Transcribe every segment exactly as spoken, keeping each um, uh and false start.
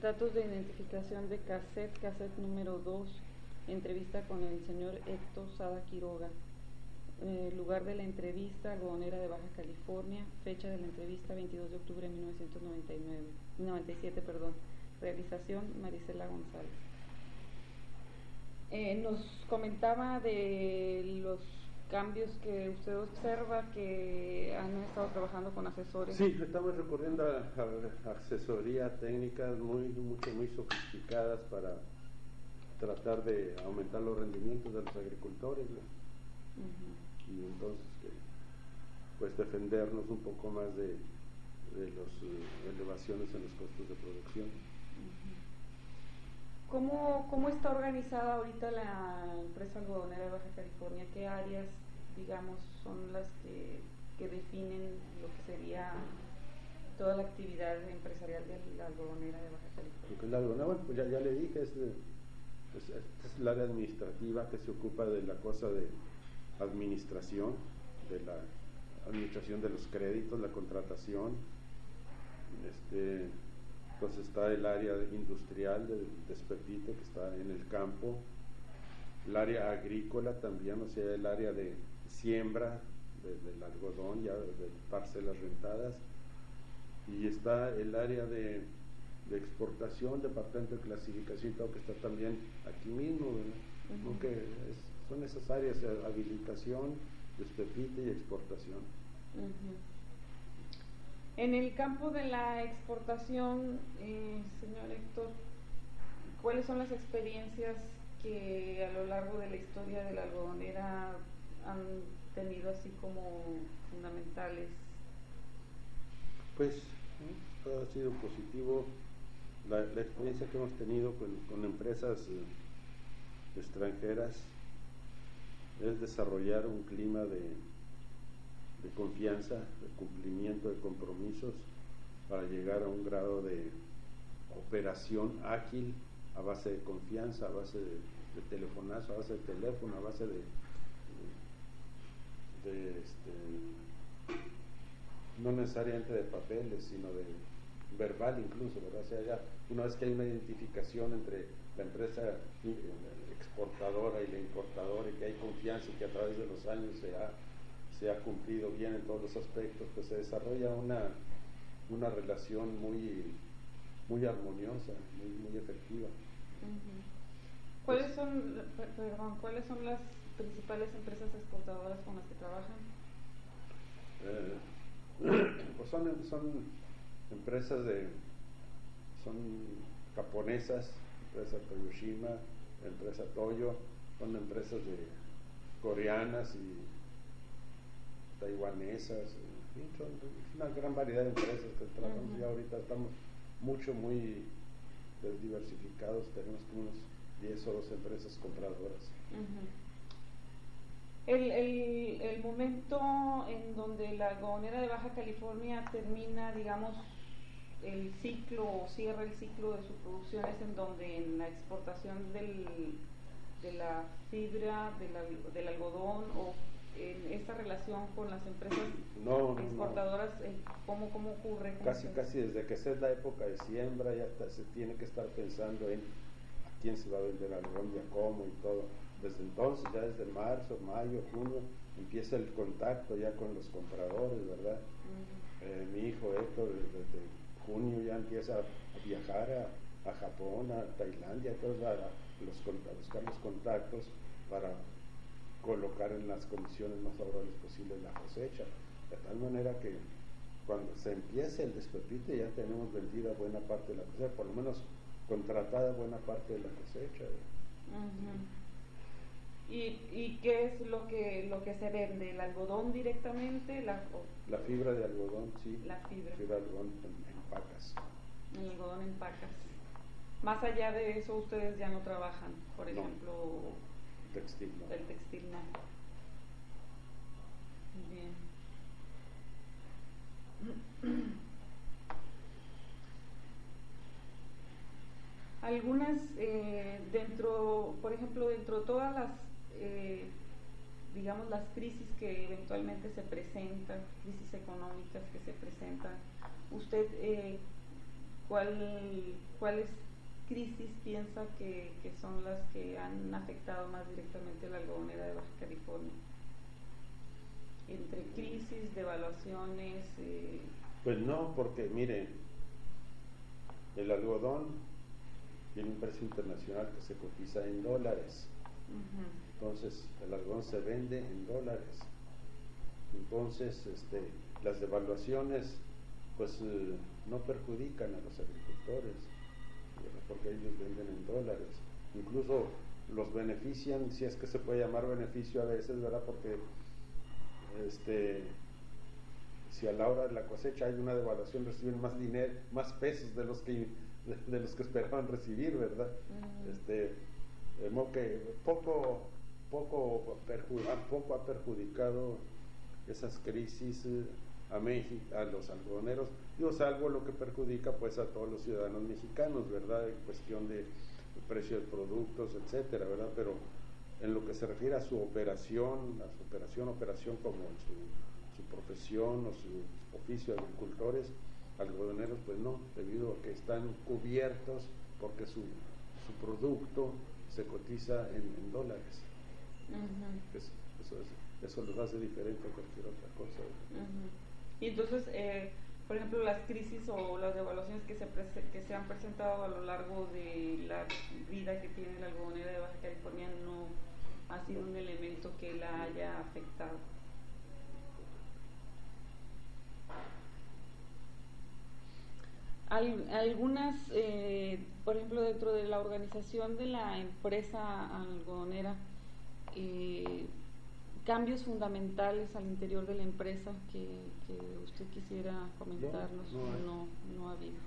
datos de identificación de cassette, cassette número dos, entrevista con el señor Héctor Sada Quiroga. Eh, lugar de la entrevista, Algodonera de Baja California. Fecha de la entrevista, veintidós de octubre de mil novecientos noventa y nueve, noventa y siete, perdón. Realización, Marisela González. Eh, nos comentaba de los cambios que usted observa, que han estado trabajando con asesores. Sí, estamos recurriendo a, a asesoría técnicas muy, mucho, muy sofisticadas para tratar de aumentar los rendimientos de los agricultores, ¿no? Uh-huh. Y entonces pues defendernos un poco más de, de las uh, elevaciones en los costos de producción. Uh-huh. ¿Cómo, ¿Cómo está organizada ahorita la empresa algodonera de Baja California? ¿Qué áreas, digamos, son las que, que definen lo que sería toda la actividad empresarial de la algodonera de Baja California? La algodonera, bueno, pues ya, ya le dije, es, de, es, es el área administrativa que se ocupa de la cosa de administración, de la administración de los créditos, la contratación. Este, entonces está el área industrial del despepite, que está en el campo, el área agrícola también, o sea, el área de siembra de, del algodón, ya de, de parcelas rentadas, y está el área de, de exportación, departamento de clasificación y todo, que está también aquí mismo, ¿verdad? Uh-huh. Que es, son esas áreas, habilitación, despepite y exportación. Uh-huh. En el campo de la exportación, eh, señor Héctor, ¿cuáles son las experiencias que a lo largo de la historia de la algodonera han tenido así como fundamentales? Pues ¿no? Todo ha sido positivo. La, la experiencia que hemos tenido con, con empresas eh, extranjeras es desarrollar un clima de de confianza, de cumplimiento de compromisos para llegar a un grado de operación ágil a base de confianza, a base de, de telefonazo, a base de teléfono, a base de, de, de este, no necesariamente de papeles, sino de verbal incluso, ¿verdad? O sea, ya una vez que hay una identificación entre la empresa exportadora y la importadora y que hay confianza y que a través de los años se ha se ha cumplido bien en todos los aspectos, pues se desarrolla una, una relación muy, muy armoniosa, muy, muy efectiva. Uh-huh. ¿Cuáles pues, son, perdón, cuáles son las principales empresas exportadoras con las que trabajan? Eh, pues son, son empresas de, son japonesas, empresa Toyoshima, empresa Toyo, son empresas de coreanas y taiwanesas, en fin, son una gran variedad de empresas que trabajamos. Uh-huh. Ya ahorita estamos mucho, muy diversificados, tenemos como unos diez o doce empresas compradoras. Uh-huh. el, el, el momento en donde la algodonera de Baja California termina, digamos, el ciclo o cierra el ciclo de su producción es en donde en la exportación del, de la fibra, de la, del algodón o en esta relación con las empresas no, exportadoras, no. ¿Cómo, cómo ocurre? ¿Cómo casi, casi desde que es la época de siembra ya hasta se tiene que estar pensando en a quién se va a vender algodón y a cómo y todo. Desde entonces, ya desde marzo, mayo, junio, empieza el contacto ya con los compradores, ¿verdad? Uh-huh. Eh, mi hijo Héctor desde junio ya empieza a viajar a, a Japón, a Tailandia, todos a, a, los, a buscar los contactos para colocar en las condiciones más favorables posibles la cosecha, de tal manera que cuando se empiece el despepite ya tenemos vendida buena parte de la cosecha, por lo menos contratada buena parte de la cosecha. Uh-huh. ¿Y, y qué es lo que lo que se vende? ¿El algodón directamente? La, o... la fibra de algodón, sí. La fibra. fibra de algodón en, en pacas. El algodón en pacas. Más allá de eso, ustedes ya no trabajan, por ejemplo... No. Textil, no. El textil, no. Bien. Algunas, eh, dentro, por ejemplo, dentro de todas las, eh, digamos, las crisis que eventualmente se presentan, crisis económicas que se presentan, usted, eh, ¿cuál, ¿cuáles crisis piensa que, que son las que han afectado más directamente a la algodonera de Baja California? Entre crisis, devaluaciones. Eh... Pues no, porque mire, el algodón tiene un precio internacional que se cotiza en dólares. Uh-huh. Entonces, el algodón se vende en dólares. Entonces, este, las devaluaciones, pues, eh, no perjudican a los agricultores, ¿verdad? Porque ellos venden en dólares. Incluso los benefician, si es que se puede llamar beneficio a veces, ¿verdad? Porque, este, si a la hora de la cosecha hay una devaluación, reciben más dinero, más pesos de los que de, de los que esperaban recibir, ¿verdad? Uh-huh. Este, de modo que poco, poco, perju- poco ha perjudicado esas crisis eh, a México, a los algodoneros, digo, salvo lo que perjudica pues a todos los ciudadanos mexicanos, ¿verdad? En cuestión de precio de productos, etcétera, ¿verdad? Pero en lo que se refiere a su operación, a su operación, operación como su, su profesión o su oficio de agricultores, algodoneros, pues no, debido a que están cubiertos porque su, su producto se cotiza en, en dólares. Uh-huh. Es, eso, es, eso los hace diferente a cualquier otra cosa. Uh-huh. Y entonces, eh, por ejemplo, las crisis o las devaluaciones que se, prese- que se han presentado a lo largo de la vida que tiene la algodonera de Baja California no ha sido un elemento que la haya afectado. Al, algunas, eh, por ejemplo, dentro de la organización de la empresa algodonera, eh, cambios fundamentales al interior de la empresa que, que usted quisiera comentarnos, no, no, no, no ha habido.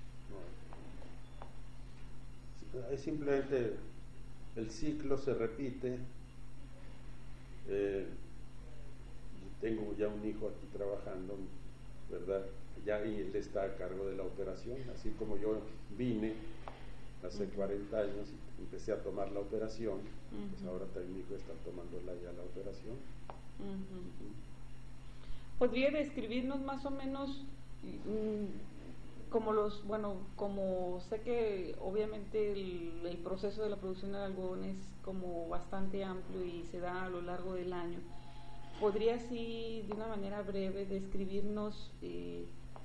No. Es simplemente el ciclo se repite. Eh, tengo ya un hijo aquí trabajando, ¿verdad? Ya y él está a cargo de la operación, así como yo vine hace uh-huh. cuarenta años y empecé a tomar la operación, uh-huh. pues ahora también mi hijo está tomando la, ya la operación. Uh-huh. Uh-huh. ¿Podría describirnos más o menos mmm, como los, bueno, como sé que obviamente el, el proceso de la producción del algodón es como bastante amplio y se da a lo largo del año? ¿Podría así, de una manera breve, describirnos eh,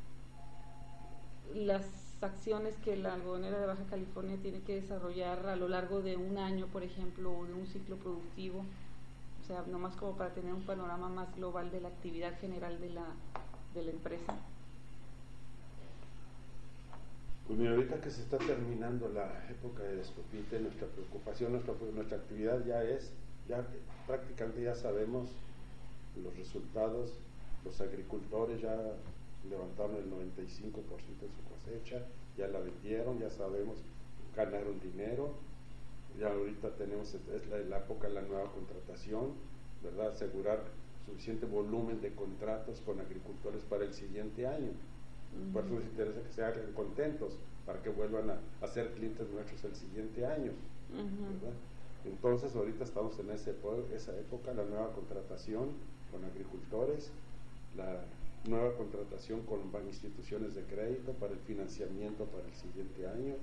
las acciones que la algodonera de Baja California tiene que desarrollar a lo largo de un año, por ejemplo, o de un ciclo productivo? O sea, nomás como para tener un panorama más global de la actividad general de la, de la empresa. Pues mira, ahorita que se está terminando la época de descopite, nuestra preocupación, nuestra, nuestra actividad ya es, ya prácticamente ya sabemos los resultados. Los agricultores ya levantaron el noventa y cinco por ciento de su cosecha, ya la vendieron, ya sabemos, ganaron dinero. Ya ahorita tenemos, es la, la época de la nueva contratación, ¿verdad? Asegurar suficiente volumen de contratos con agricultores para el siguiente año. Uh-huh. Por eso les interesa que se hagan contentos, para que vuelvan a, a ser clientes nuestros el siguiente año, uh-huh. ¿verdad? Entonces ahorita estamos en ese, esa época, la nueva contratación con agricultores, la nueva contratación con instituciones de crédito para el financiamiento para el siguiente año.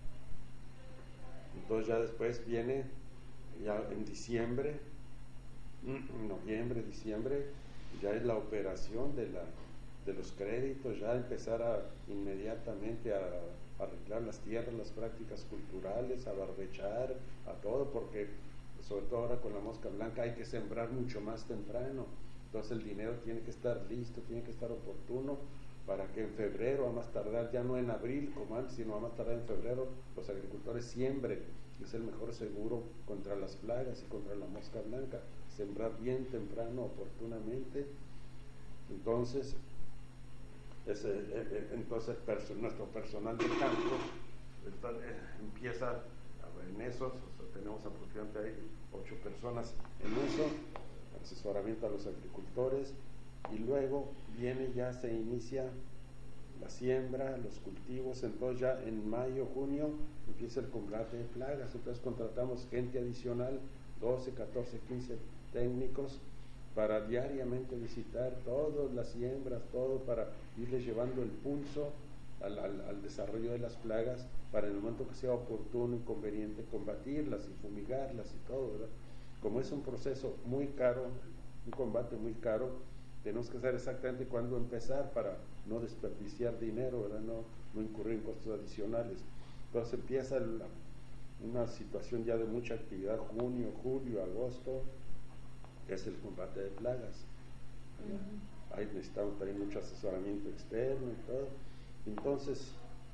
Entonces ya después viene, ya en diciembre, noviembre, diciembre, ya es la operación de, la, de los créditos, ya empezar a inmediatamente a, a arreglar las tierras, las prácticas culturales, a barbechar, a todo, porque sobre todo ahora con la mosca blanca hay que sembrar mucho más temprano. Entonces el dinero tiene que estar listo, tiene que estar oportuno, para que en febrero, a más tardar, ya no en abril como antes, sino a más tardar en febrero, los agricultores siembren. Es el mejor seguro contra las plagas y contra la mosca blanca, sembrar bien temprano, oportunamente. Entonces, ese, eh, entonces perso- nuestro personal de campo está, eh, empieza en eso, o sea, tenemos aproximadamente ocho personas en eso, asesoramiento a los agricultores, y luego viene, ya se inicia la siembra, los cultivos. Entonces ya en mayo, junio empieza el combate de plagas. Entonces contratamos gente adicional, doce, catorce, quince técnicos, para diariamente visitar todas las siembras, todo, para irles llevando el pulso al, al, al desarrollo de las plagas para en el momento que sea oportuno y conveniente combatirlas y fumigarlas y todo, ¿verdad? Como es un proceso muy caro, un combate muy caro, tenemos que saber exactamente cuándo empezar para no desperdiciar dinero, ¿verdad? No, no incurrir en costos adicionales. Entonces empieza la, una situación ya de mucha actividad, junio, julio, agosto, que es el combate de plagas. Uh-huh. Ahí necesitamos también mucho asesoramiento externo y todo. Entonces,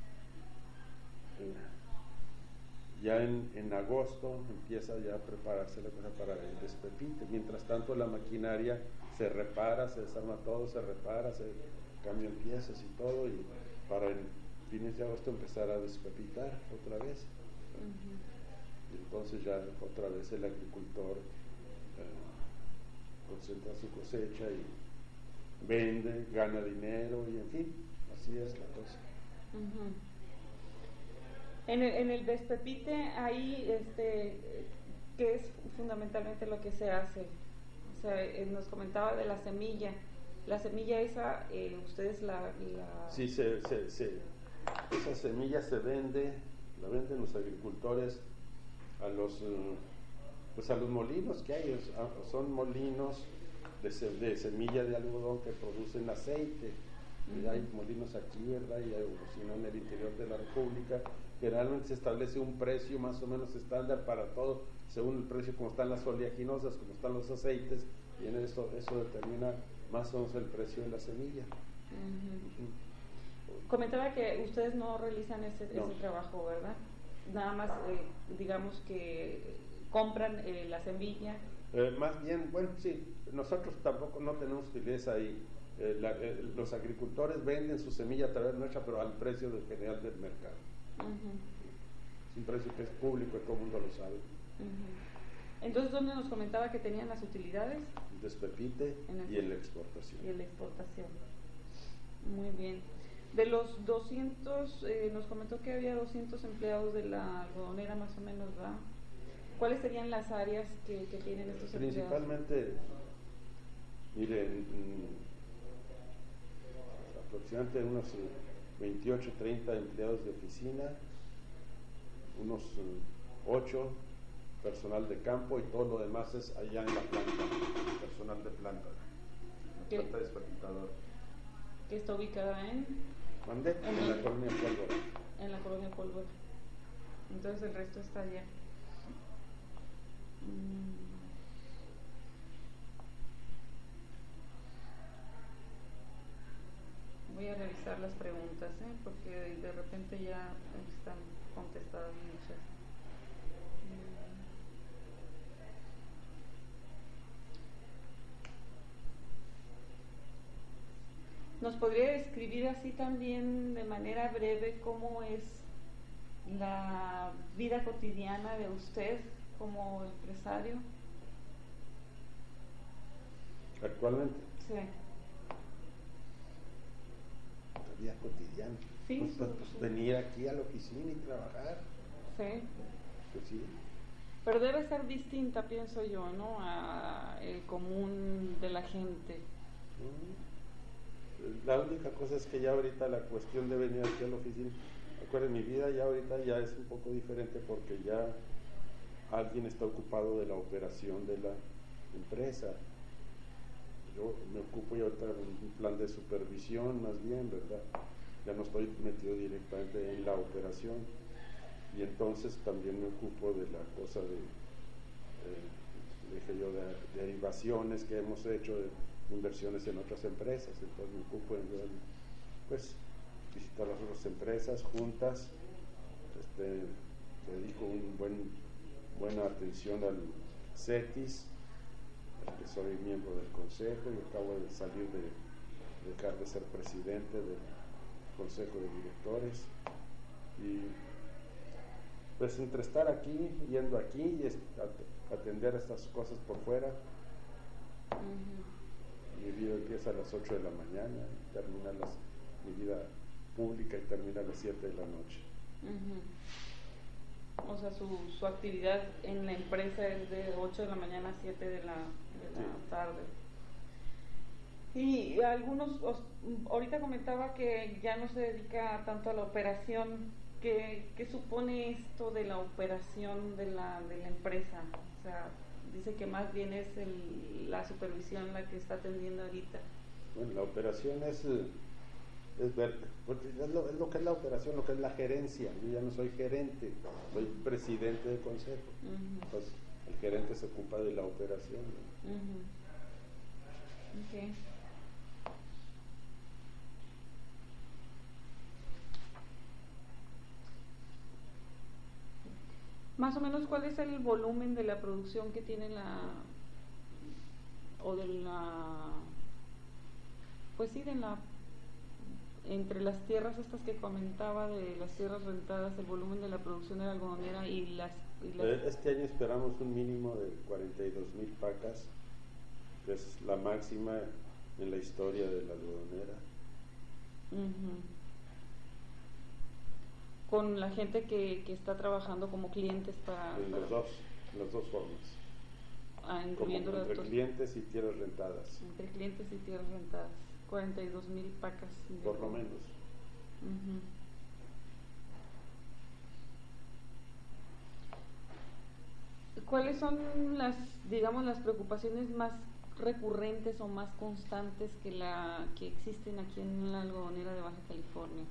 eh, ya en, en agosto empieza ya a prepararse la cosa para el despepite. Mientras tanto la maquinaria se repara, se desarma todo, se repara, se cambian piezas y todo, y para el fines de agosto empezar a despepitar otra vez. Uh-huh. Y entonces ya otra vez el agricultor eh, concentra su cosecha y vende, gana dinero y en fin, así es la cosa. Uh-huh. En el, en el despepite ahí, este, ¿qué es fundamentalmente lo que se hace? O sea, eh, nos comentaba de la semilla. La semilla esa, eh, ustedes la, la... Sí, se, se, se, esa semilla se vende, la venden los agricultores a los, pues a los molinos que hay. Son molinos de, se, de semilla de algodón que producen aceite. Uh-huh. Y hay molinos aquí, ¿verdad? Y hay, si no, en el interior de la República. Generalmente se establece un precio más o menos estándar para todo, según el precio como están las oleaginosas, como están los aceites, y en eso, eso determina más o menos el precio de la semilla. Uh-huh. Uh-huh. Comentaba que ustedes no realizan ese, no. ese trabajo, ¿verdad? Nada más, eh, digamos que compran eh, la semilla. Eh, más bien, bueno, sí, nosotros tampoco no tenemos utilidades ahí. Eh, la, eh, los agricultores venden su semilla a través nuestra, pero al precio de general del mercado. Uh-huh. Es un precio que es público y todo el mundo lo sabe. Uh-huh. Entonces, ¿dónde nos comentaba que tenían las utilidades? El despepite en y en la exportación. Y en la exportación. Muy bien. De los doscientos, eh, nos comentó que había doscientos empleados de la algodonera más o menos, ¿verdad? ¿Cuáles serían las áreas que, que tienen estos empleados? Principalmente, miren, aproximadamente unos veintiocho, treinta empleados de oficina, unos ocho personal de campo y todo lo demás es allá en la planta, personal de planta, la planta despepitadora. ¿Que está ubicada en? ¿Mandé? En, en la colonia Pólvora. En la colonia Pólvora. Entonces el resto está allá. Mm. Voy a revisar las preguntas, ¿eh? Porque de repente ya están contestadas muchas. ¿Nos podría describir así también de manera breve cómo es la vida cotidiana de usted como empresario? ¿Actualmente? Sí. La vida cotidiana. Sí, pues, sí, pues, sí. pues venir aquí a la oficina y trabajar. Sí. Pues sí. Pero debe ser distinta, pienso yo, ¿no? A el común de la gente. Mm. La única cosa es que ya ahorita la cuestión de venir aquí a la oficina, recuerden, mi vida ya ahorita ya es un poco diferente porque ya alguien está ocupado de la operación de la empresa. Yo me ocupo ya ahorita de un plan de supervisión más bien, ¿verdad? Ya no estoy metido directamente en la operación y entonces también me ocupo de la cosa de, eh, dije yo, de, de derivaciones que hemos hecho de inversiones en otras empresas. Entonces me ocupo en pues visitar las otras empresas juntas, este, dedico un buen buena atención al CETIS, que soy miembro del consejo y acabo de salir de, de dejar de ser presidente del consejo de directores, y pues entre estar aquí, yendo aquí y atender estas cosas por fuera. Uh-huh. Mi vida empieza a las ocho de la mañana y termina las, mi vida pública y termina a las siete de la noche. Uh-huh. O sea, su, su actividad en la empresa es de ocho de la mañana a siete de la, de la sí. tarde. Y algunos, os- ahorita comentaba que ya no se dedica tanto a la operación. ¿Qué, qué supone esto de la operación de la, de la empresa? O sea, dice que más bien es el, la supervisión la que está atendiendo ahorita. Bueno, la operación es, eh, es ver, porque es lo, es lo que es la operación, lo que es la gerencia. Yo ya no soy gerente, soy presidente del consejo. Ujú. Entonces, el gerente se ocupa de la operación, ¿no? Ujú. Ok. Más o menos, ¿cuál es el volumen de la producción que tiene la, o de la, pues sí, de la, entre las tierras estas que comentaba, de las tierras rentadas, el volumen de la producción de la algodonera y las... Y las... Eh, Este año esperamos un mínimo de cuarenta y dos mil pacas, que es la máxima en la historia de la algodonera. Ujú. Con la gente que, que está trabajando como clientes para... En para los dos, las dos formas. ah, Como incluyendo las entre dos. clientes y tierras rentadas. Entre clientes y tierras rentadas. cuarenta y dos mil pacas. Por lo menos. Uh-huh. ¿Cuáles son las, digamos, las preocupaciones más recurrentes o más constantes que la que existen aquí en la algodonera de Baja California?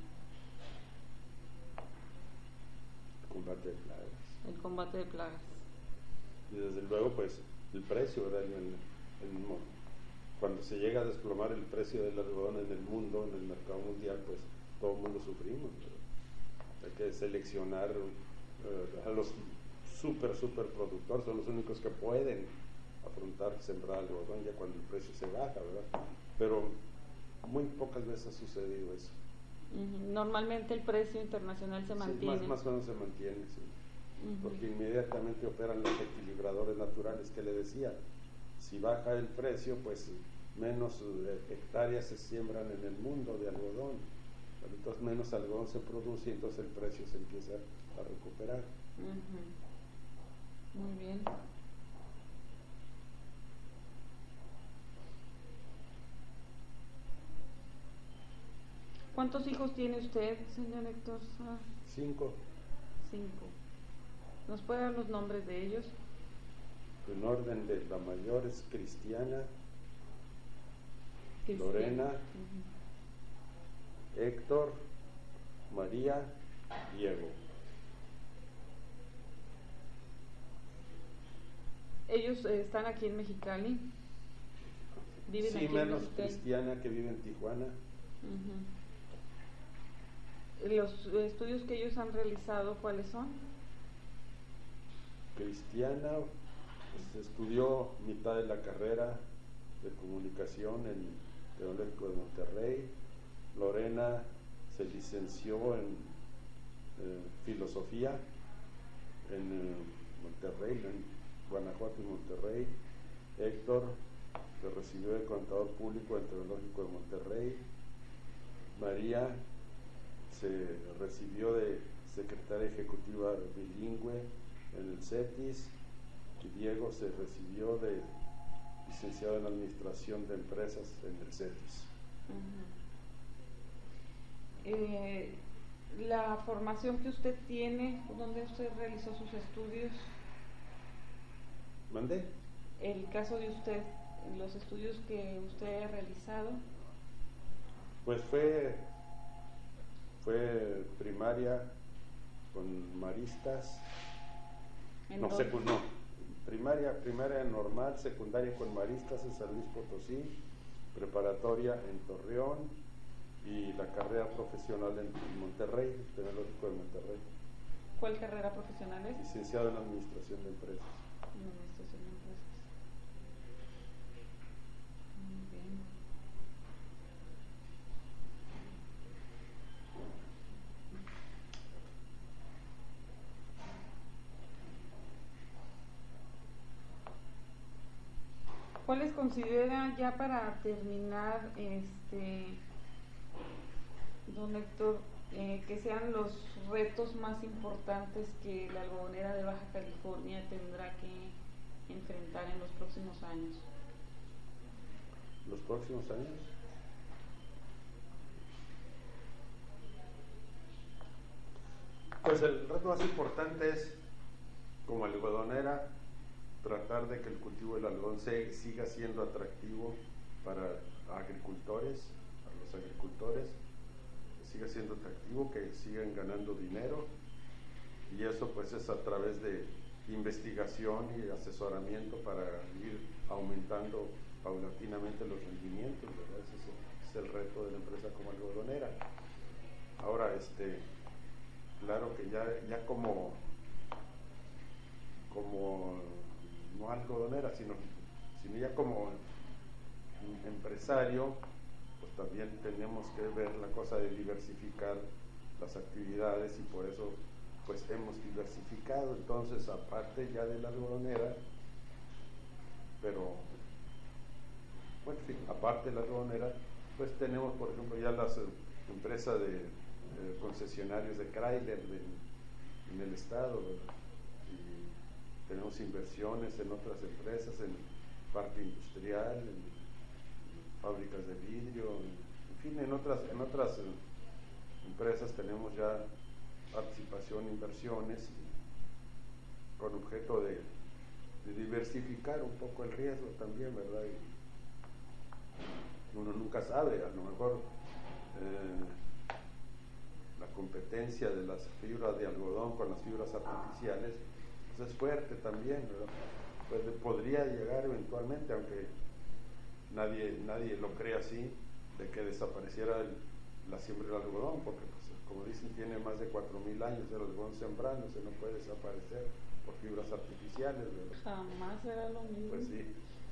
Combate de plagas. El combate de plagas. Y desde luego, pues, el precio, ¿verdad? En el, en, cuando se llega a desplomar el precio del algodón en el mundo, en el mercado mundial, pues todo el mundo sufrimos, ¿verdad? Hay que seleccionar uh, a los super, super productores, son los únicos que pueden afrontar sembrar algodón ya cuando el precio se baja, ¿verdad? Pero muy pocas veces ha sucedido eso. Uh-huh. Normalmente el precio internacional se mantiene. Sí, más, más o menos se mantiene, sí. Uh-huh. Porque inmediatamente operan los equilibradores naturales que le decía. Si baja el precio, pues menos hectáreas se siembran en el mundo de algodón, entonces menos algodón se produce y entonces el precio se empieza a recuperar. Uh-huh. Muy bien. ¿Cuántos hijos tiene usted, señor Héctor? Ah, Cinco. Cinco. ¿Nos puede dar los nombres de ellos? En orden de la mayor es Cristiana, Cristian. Lorena, Uh-huh. Héctor, María, Diego. ¿Ellos eh, están aquí en Mexicali? ¿Viven Sí, aquí menos en Mexicali? Cristiana, que vive en Tijuana. Uh-huh. ¿Los estudios que ellos han realizado, cuáles son? Cristiana pues, estudió mitad de la carrera de comunicación en el Tecnológico de Monterrey. Lorena se licenció en eh, filosofía en eh, Monterrey, en Guanajuato y Monterrey. Héctor se recibió de contador público en el Tecnológico de Monterrey. María se recibió de secretaria ejecutiva bilingüe en el CETIS, y Diego se recibió de licenciado en administración de empresas en el CETIS. Uh-huh. eh, la formación que usted tiene, ¿dónde usted realizó sus estudios? ¿Mandé? El caso de usted, los estudios que usted ha realizado. Pues fue fue primaria con maristas. No, secu- no, primaria, primaria normal, secundaria con maristas en San Luis Potosí, preparatoria en Torreón y la carrera profesional en Monterrey, el Tecnológico de Monterrey. ¿Cuál carrera profesional es? Licenciado en Administración de Empresas. Administración de Empresas. Muy bien. ¿Cuáles considera, ya para terminar, este, don Héctor, eh, que sean los retos más importantes que la algodonera de Baja California tendrá que enfrentar en los próximos años? los próximos años? Pues el reto más importante es, como algodonera, tratar de que el cultivo del algodón se, siga siendo atractivo para agricultores, para los agricultores, que siga siendo atractivo, que sigan ganando dinero, y eso pues es a través de investigación y asesoramiento para ir aumentando paulatinamente los rendimientos, ¿verdad? Ese es el, es el reto de la empresa como algodonera. Ahora, este, claro que ya, ya como, como no algodonera, sino, sino ya como empresario, pues también tenemos que ver la cosa de diversificar las actividades, y por eso pues hemos diversificado. Entonces, aparte ya de la algodonera, pero bueno, sí, aparte de la algodonera, pues tenemos, por ejemplo, ya las eh, empresas de eh, concesionarios de Chrysler de, en el estado, ¿verdad? Y tenemos inversiones en otras empresas, en parque industrial, en, en fábricas de vidrio, en, en fin, en otras, en otras eh, empresas tenemos ya participación, inversiones, con objeto de, de diversificar un poco el riesgo también, ¿verdad? Y uno nunca sabe, a lo mejor eh, la competencia de las fibras de algodón con las fibras artificiales pues es fuerte también, ¿verdad? Pues podría llegar eventualmente, aunque nadie, nadie lo cree así, de que desapareciera el, la siembra del algodón, porque pues, como dicen, tiene más de cuatro mil años el algodón sembrando, se no puede desaparecer por fibras artificiales, ¿verdad? Jamás será lo mismo. Pues sí.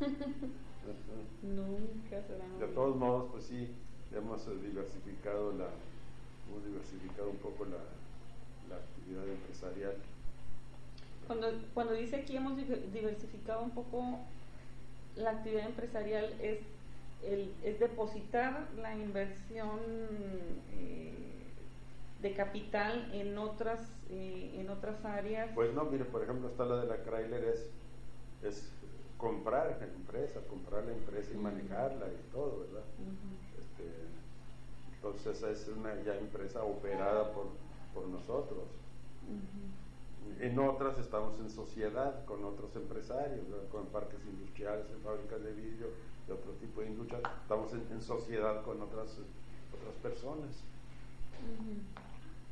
Nunca será lo mismo. De todos modos, pues sí, hemos diversificado la, hemos diversificado un poco la, la actividad empresarial. Cuando, cuando dice aquí hemos diversificado un poco la actividad empresarial, es el, es depositar la inversión eh, de capital en otras eh, en otras áreas. Pues no, mire, por ejemplo, está la de la Chrysler, es, es comprar la empresa, comprar la empresa y uh-huh. manejarla y todo, ¿verdad? Uh-huh. Este, entonces es una ya empresa operada por, por nosotros. Uh-huh. En otras estamos en sociedad con otros empresarios, ¿verdad? Con parques industriales, en fábricas de vidrio, de otro tipo de industria, estamos en, en sociedad con otras, otras personas. Uh-huh.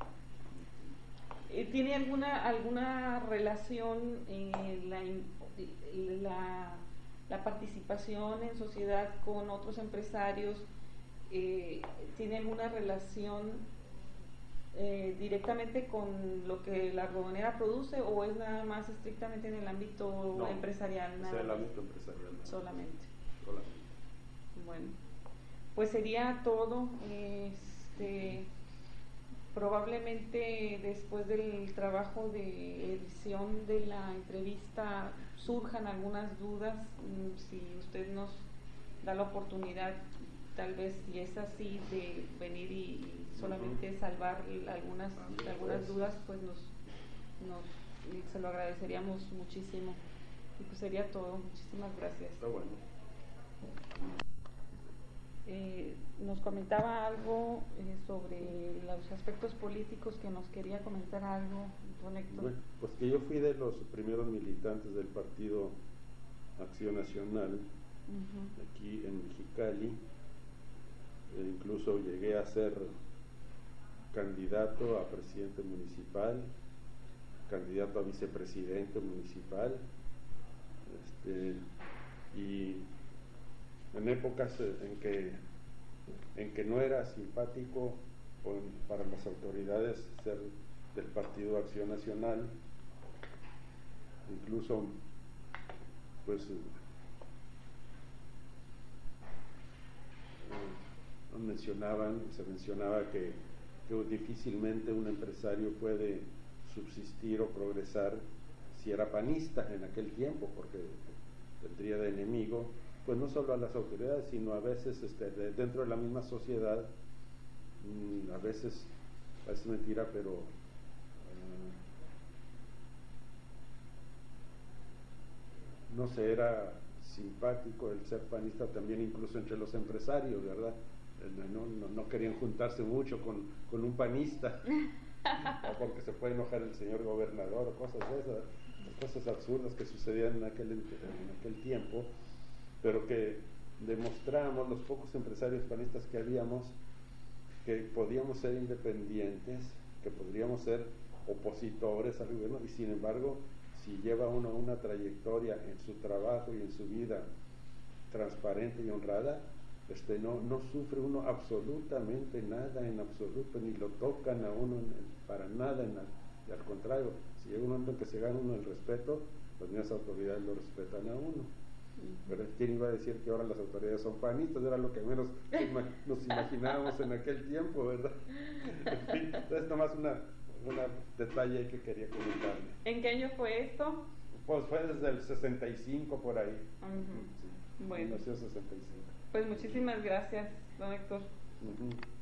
¿Tiene alguna alguna relación eh, la, la, la participación en sociedad con otros empresarios? Eh, ¿Tiene alguna relación eh, directamente con lo que la algodonera produce, o es nada más estrictamente en el ámbito no, empresarial? Nada es el más? ámbito empresarial. ¿No? Solamente. Solamente. Bueno, pues sería todo. Este, probablemente después del trabajo de edición de la entrevista surjan algunas dudas. Si usted nos da la oportunidad, tal vez, si es así, de venir y solamente uh-huh. salvar algunas, ah, algunas pues. dudas, pues nos, nos se lo agradeceríamos muchísimo. Y pues sería todo. Muchísimas gracias. Está bueno. Eh, nos comentaba algo eh, sobre los aspectos políticos, que nos quería comentar algo, don Héctor. Bueno, pues que yo fui de los primeros militantes del Partido Acción Nacional uh-huh. aquí en Mexicali, e incluso llegué a ser candidato a presidente municipal, candidato a vicepresidente municipal, este, y en épocas en que en que no era simpático con, para las autoridades ser del Partido Acción Nacional, incluso pues eh, mencionaban se mencionaba que, que difícilmente un empresario puede subsistir o progresar si era panista en aquel tiempo, porque tendría de enemigo pues no solo a las autoridades, sino a veces este, de, dentro de la misma sociedad, mmm, a veces, es mentira, pero uh, no sé, era, simpático el ser panista también incluso entre los empresarios, ¿verdad? No, no, no querían juntarse mucho con, con un panista, porque se puede enojar el señor gobernador o cosas de esas, cosas absurdas que sucedían en aquel, en aquel tiempo, pero que demostramos los pocos empresarios panistas que habíamos que podíamos ser independientes, que podríamos ser opositores al gobierno, y sin embargo, si lleva uno una trayectoria en su trabajo y en su vida transparente y honrada, este, no, no sufre uno absolutamente nada, en absoluto, ni lo tocan a uno en, para nada, en la, y al contrario, si llega un momento en que se gana uno el respeto, las mismas autoridades lo respetan a uno. Pero ¿quién iba a decir que ahora las autoridades son panistas? Era lo que menos nos imaginábamos en aquel tiempo, ¿verdad? En fin, entonces nomás una, una detalle que quería comentarle. ¿En qué año fue esto? Pues fue desde el sesenta y cinco por ahí. Uh-huh. Sí. Bueno, mil novecientos sesenta y cinco. Pues muchísimas gracias, don Héctor. Uh-huh.